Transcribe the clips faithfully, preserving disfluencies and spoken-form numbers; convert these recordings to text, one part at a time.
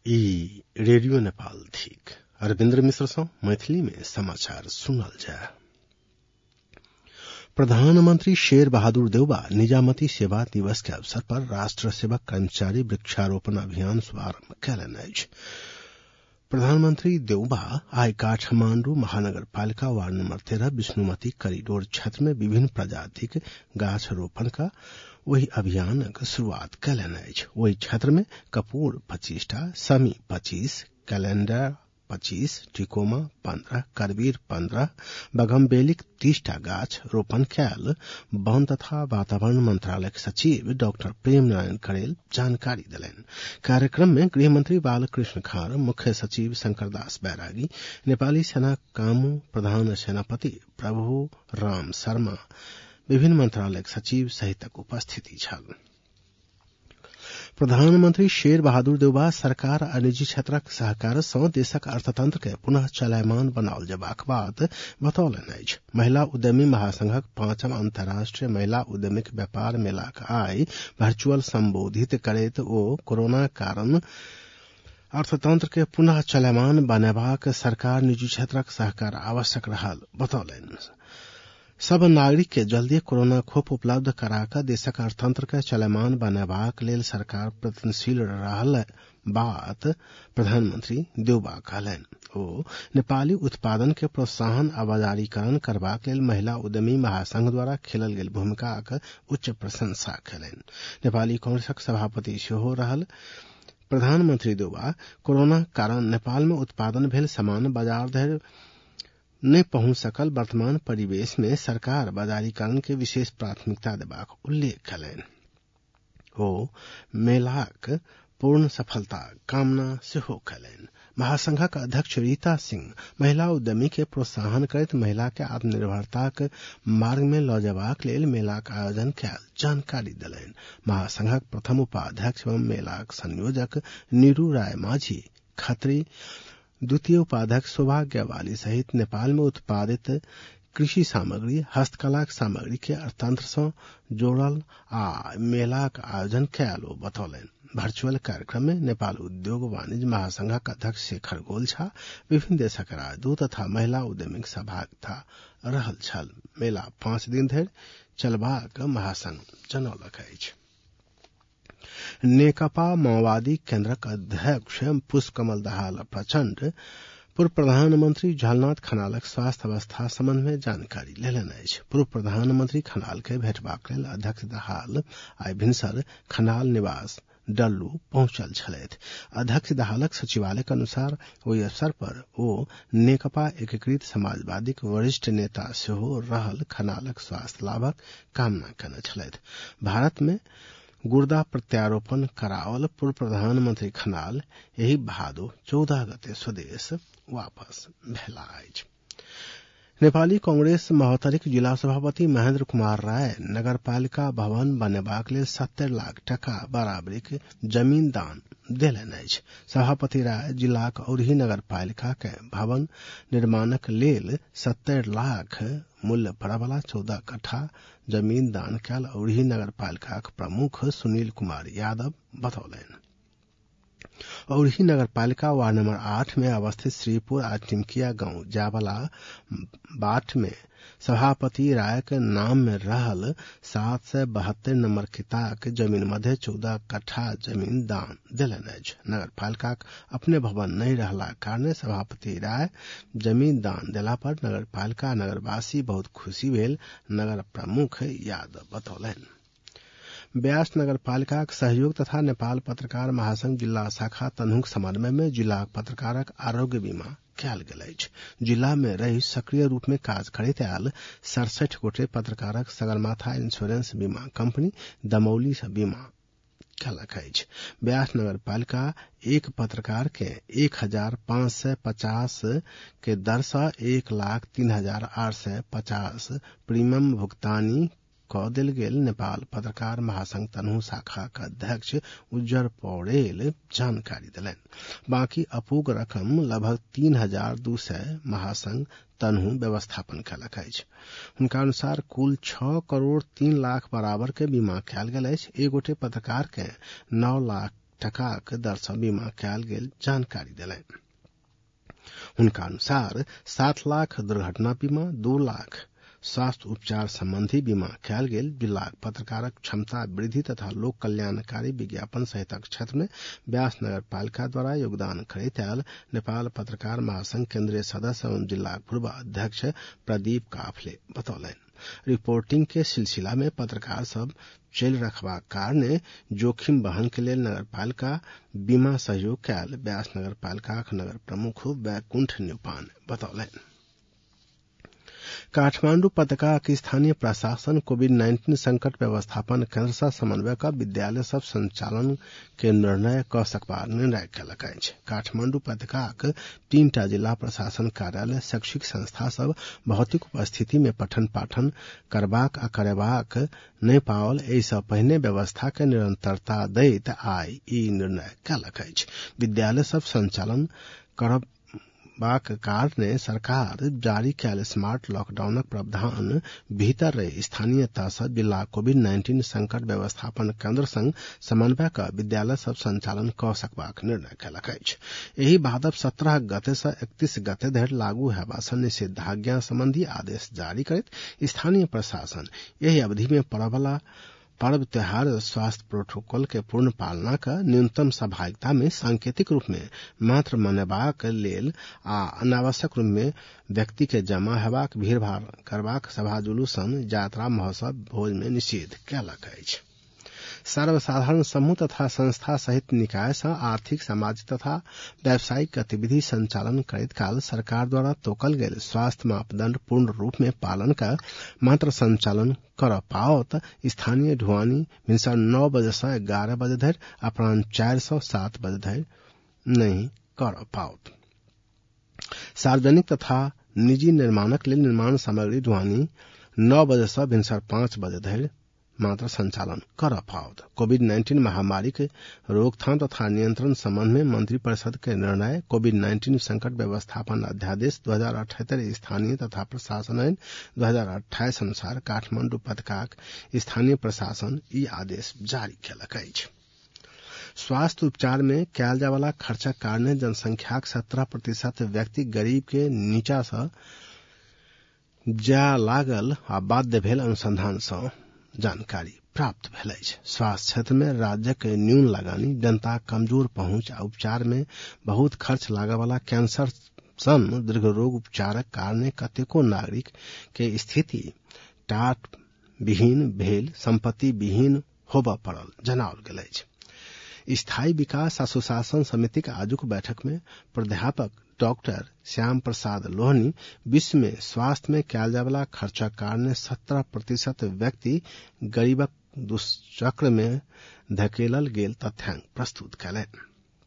ई रेडियो नेपाल थिक अरविन्द्र मिश्र सँ मैथिली में समाचार सुनल जाय। प्रधानमंत्री शेर बहादुर देउबा निजामती सेवा दिवस के अवसर पर राष्ट्र सेवक कर्मचारी वृक्षारोपण अभियान शुभारंभ कयलनि अछि। प्रधानमंत्री देउबा आइ काठमांडू महानगरपालिका वार्ड नंबर तेरह विष्णुमती कॉरिडोर क्षेत्र में विभिन्न प्रजातिक गाछ रोपण का वही अभियानक शुरुआत कयलनि अछि। वही क्षेत्र में कपूर पच्चीसटा, समी पच्चीस, कैलेंडर पच्चीस, टिकोमा पंद्रह, करबीर पंद्रह, बगमबेलिक तीसटा गाछ रोपण कयल वन तथा वातावरण मंत्रालय के सचिव डॉक्टर प्रेम नारायण करेल जानकारी दिलनि। कार्यक्रम में गृहमंत्री बालकृष्ण खाँर, मुख्य सचिव शंकरदास बैरागी, नेपाली सेना कामू प्रधान सेनापति प्रभु राम शर्मा, विभिन्न मंत्रालय के सचिव सहितक उपस्थिति छल। प्रधानमंत्री शेर बहादुर देउबा सरकार आ निजी क्षेत्रक सहकार सँ देशक अर्थतंत्र के पुनः चलायमान बनाओल जेबाक बात बतौलनि अछि। महिला उद्यमी महासंघक पांचम अंतर्राष्ट्रीय महिला उद्यमिक व्यापार मेलाक आइ वर्चुअल संबोधित करैत ओ कोरोना कारण अर्थतंत्र के पुनः चलायमान बनेबाक सरकार निजी क्षेत्रक सहकार आवश्यक रहल बतौलनि। सब नागरिक के जल्दी कोरोना खोप उपलब्ध कराक देशक अर्थतंत्र के चलमान बनेबाक लेल सरकार प्रयत्नशील रहल बात प्रधानमंत्री देउबा कहलनि। ओ नेपाली उत्पादन के प्रोत्साहन आ बाजारीकरण करबाक लेल महिला उद्यमी महासंघ द्वारा खेलल गेल भूमिकाक उच्च प्रशंसा कयलनि। नेपाली कांग्रेसक सभापति सेहो रहल प्रधानमंत्री देउबा कोरोना कारण नेपाल में उत्पादन भेल सामान बाजार धरि नहीं पहुंच सकल वर्तमान परिवेश में सरकार बाजारीकरण के विशेष प्राथमिकता देबाक उल्लेख कयलनि। ओ मेलाक पूर्ण सफलता कामना सेहो कयलनि। महासंघक अध्यक्ष रीता सिंह महिला उद्यमी के प्रोत्साहन करैत महिला के आत्मनिर्भरताक मार्ग में ल जेबाक लेल मेलाक आयोजन कयल जानकारी देलनि। महासंघक प्रथम उपाध्यक्ष एवं मेलाक संयोजक नीरू राय माझी खत्री, द्वितीय उपाध्यक्ष सौभाग्यवाली सहित नेपाल में उत्पादित कृषि सामग्री, हस्तकला सामग्री के अर्थतंत्र से जोड़ल आ मेलाक आयोजन कयल बतौलनि। वर्चुअल कार्यक्रम में नेपाल उद्योग वाणिज्य महासंघक अध्यक्ष शेखर गोल्छा, विभिन्न देशक राजदूत तथा महिला उद्यमीक सहभागिता रहल छल। मेला पांच दिन धरि चलबाक महासंघ जनौलक अछि। नेकपा माओवादी केन्द्रक अध्यक्ष पुष्पकमल दाहाल प्रचंड पूर्व प्रधानमंत्री झलनाथ खनालक स्वास्थ्य अवस्था संबंध में जानकारी लेलनि अछि। पूर्व प्रधानमंत्री खनाल के भेटबाक लेल अध्यक्ष दाहाल आइ भिनसर खनाल निवास डल्लू पहुंचल छलथि। अध्यक्ष दाहालक सचिवालय के अनुसार ओहि अवसर पर ओ नेकपा एकीकृत समाजवादीक वरिष्ठ नेता सेहो रहल खनालक स्वास्थ्य लाभक कामना कयने छलथि। भारत में गुर्दा प्रत्यारोपण कराओल पूर्व प्रधानमंत्री खनाल यही भादो चौदह गते स्वदेश वापस भेला अछि। नेपाली कांग्रेस महोत्तरीक जिला सभापति महेन्द्र कुमार राय नगरपालिका भवन बनेबाक लेल सत्तरि लाख टका बराबरीक जमीन दान देलनि अछि। सभापति राय जिलाक औरही नगरपालिका के भवन निर्माणक लेल सत्तरि लाख मूल्य पड़यवला चौदह कट्ठा जमीन दान कयल औरही नगरपालिकाक प्रमुख सुनील कुमार यादव बतौलनि। औरही नगरपालिका वार्ड नंबर आठ में अवस्थित श्रीपुर आ टिमकिया गांव जावला बाट में सभापति राय के नाम में रहल सात सौ बहत्तर नंबर किताक जमीन मध्य चौदह कट्ठा जमीन दान दिलनि अछि। नगरपालिका अपने भवन नहीं रहला कारणे सभापति राय जमीन दान देला पर नगरपालिका नगरवासी बहुत खुशी भेल, नगर प्रमुख यादव बतौलनि। ब्यास नगरपालिका सहयोग तथा नेपाल पत्रकार महासंघ जिला शाखा तनहुक समन्वय में जिला पत्रकारक आरोग्य बीमा कयल गेल अछि। जिला में रही सक्रिय रूप में काज करैत आयल सड़सठ गोटे पत्रकारक सगरमाथा इंश्योरेंस बीमा कंपनी दमौली से बीमा कयलक अछि। ब्यास नगरपालिका एक पत्रकार के एक हजार पांच सौ पचास के दर से एक लाख तीन हजार आठ सौ पचास प्रीमियम भुगतानी क देल गेल नेपाल पत्रकार महासंघ तनहु शाखा का अध्यक्ष उज्जर पौड़ेल जानकारी दिलनि। बाकी अपूग रकम लगभग तीन हजार दू सौ महासंघ तनहु व्यवस्थापन कयलक अछि। हुनका अनुसार कुल छह करोड़ तीन लाख बराबर के बीमा कयल गेल अछि। एक गोटे पत्रकार के नौ लाख टकाक दर सँ बीमा कयल गेल जानकारी देलनि। हुनका अनुसार सात लाख दुर्घटना बीमा, दू लाख स्वास्थ्य उपचार संबंधी बीमा कयल गेल, दू लाख पत्रकारक क्षमता वृद्धि तथा लोक कल्याणकारी विज्ञापन सहितक क्षेत्र में व्यास नगर पालिका द्वारा योगदान करैत आयल नेपाल पत्रकार महासंघ केंद्रीय सदस्य एवं जिला पूर्व अध्यक्ष प्रदीप काफले बतौलनि। रिपोर्टिंग के सिलसिला में पत्रकार सब चलि रखबाक कारणे जोखिम वहन के लेल नगर पालिका बीमा सहयोग कयल व्यास नगर पालिका नगर प्रमुख वैकुंठ न्यौपाने बतौलनि। काठमांडू पत्रकार के स्थानीय प्रशासन कोविड नाइन्टीन संकट व्यवस्थापन केंद्र सँ समन्वय कर विद्यालय सब संचालन के निर्णय क सकबार निर्णय कयलक अछि। काठमांडू पत्रकार तीन टा जिला प्रशासन कार्यालय शैक्षिक संस्था सब भौतिक उपस्थिति में पठन पाठन करबाक आ करेबाक नहि पाओल, एहि सँ पहिने व्यवस्था के निरंतरता दैत आइ ई निर्णय कयलक अछि। विद्यालय सब संचालन करब बाक कारणे सरकार जारी कयल स्मार्ट लॉकडाउनक प्रावधान भीतर रही स्थानीयता सँ जिला कोविड नाइन्टीन संकट व्यवस्थापन केंद्र संग समन्वय क विद्यालय सब संचालन क सकबाक निर्णय कयलक अछि। एहि भादव सत्रह गते सँ एकतीस गते धरि लागू हेबा सँ निषेधाज्ञा संबंधी आदेश जारी करैत स्थानीय प्रशासन एहि अवधि में पड़बला पर्व त्योहार स्वास्थ्य प्रोटोकॉल के पूर्ण पालना का न्यूनतम सहभागिता में सांकेतिक रूप में मात्र मनेबाक लेल आ अनावश्यक रूप में व्यक्ति के जमा हेबाक भीड़भाड़ करबाक सभा जुलूसन यात्रा महोत्सव भोज में निषेध कयलक अछि। सर्वसाधारण समूह तथा संस्था सहित निकाय सँ आर्थिक सामाजिक तथा व्यावसायिक गतिविधि संचालन करैत काल सरकार द्वारा तोकल गेल स्वास्थ्य मापदंड पूर्ण रूप में पालन कर मात्र संचालन कर पाओत स्थानीय ढुवानी भिनसर नौ बजे से ग्यारह बजे धरि अपराह्न चार सौ सात बजे धरि नहीं कर पाओत। सार्वजनिक तथा निजी निर्माणक लेल निर्माण सामग्री ढुवानी नौ बजे से भिनसर पांच बजे धरि मात्र संचालन कर पाओत। कोविड नाइन्टीन महामारी के रोकथाम तथा नियंत्रण संबंध में मंत्री परिषद के निर्णय कोविड नाइन्टीन संकट व्यवस्थापन अध्यादेश दो हजार अठहत्तर स्थानीय तथा प्रशासन आईन दो हजार अट्ठाईस अनुसार काठमांडू पत्रकार स्थानीय प्रशासन ई आदेश जारी कयलक अछि। स्वास्थ्य उपचार में कयल जाय वाला खर्चक कारणे जनसंख्याक सत्रह प्रतिशत व्यक्ति गरीब के नीचा सँ जाय लागल आ बाध्य भेल अनुसंधान सँ जानकारी प्राप्त भेल अछि। स्वास्थ्य क्षेत्र में राज्यक न्यून लगानी, जनता कमजोर पहुंच आ उपचार में बहुत खर्च लागय वाला कैंसर सन दीर्घ रोग उपचारक कारणे कतेको नागरिक के स्थिति टाट विहीन भेल संपत्ति विहीन होबय पड़ल जनाओल गेल अछि। स्थायी विकास आ सुशासन समितिक आजुक बैठक में प्राध्यापक डॉक्टर श्याम प्रसाद लोहनी विश्व में स्वास्थ्य में कयल जाय वाला खर्चक कारणे सत्रह प्रतिशत व्यक्ति गरीबक दुष्चक्र में धकेलल गेल तथ्यांक प्रस्तुत कयलनि।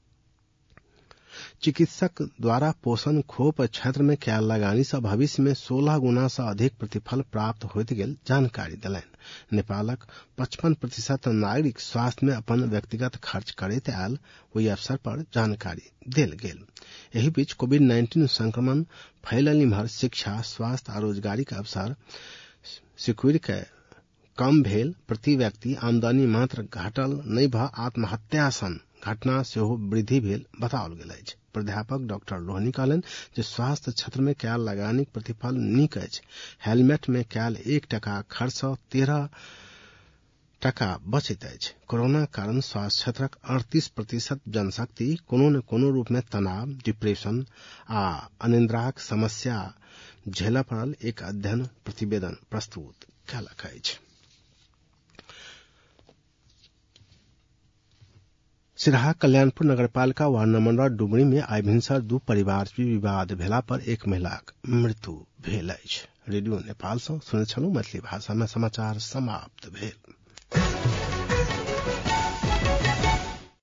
चिकित्सक द्वारा पोषण खोप क्षेत्र में कयल लगानी से भविष्य में सोलह गुना से अधिक प्रतिफल प्राप्त होइत गेल जानकारी देलनि। नेपालक पचपन प्रतिशत नागरिक स्वास्थ्य में अपन व्यक्तिगत खर्च करैत आयल ओहि अवसर पर जानकारी देल गेल। एहि बीच कोविड नाइन्टीन संक्रमण फैलल इम्हर शिक्षा, स्वास्थ्य आ रोजगारी के अवसर सिकुड़ि के कम भेल, प्रति व्यक्ति आमदनी मात्र घटल नहि भ आत्महत्या सन घटना सेहो वृद्धि भेल बताओल गेल अछि। प्राध्यापक डॉक्टर लोहनी कहलनि जे स्वास्थ्य क्षेत्र में कयल लगानीक प्रतिफल नीक अछि। हेलमेट में कयल एक टका खर्च सँ तेरह टका बचैत अछि। कोरोना कारण स्वास्थ्य क्षेत्रक अड़तीस प्रतिशत जनशक्ति कोनो न कोनो रूप में तनाव, डिप्रेशन आ अनिद्राक समस्या झेलय पड़ल एक अध्ययन प्रतिवेदन प्रस्तुत कयलक अछि। सिराहा कल्याणपुर नगरपालिका वार्ड नंबर डुमरी में आइ भिनसर दू परिवार में विवाद भेला पर एक महिलाक मृत्यु भेल अछि। रेडियो नेपाल सँ सुनैत छलहुँ। मैथिली भाषा में समाचार समाप्त भेल।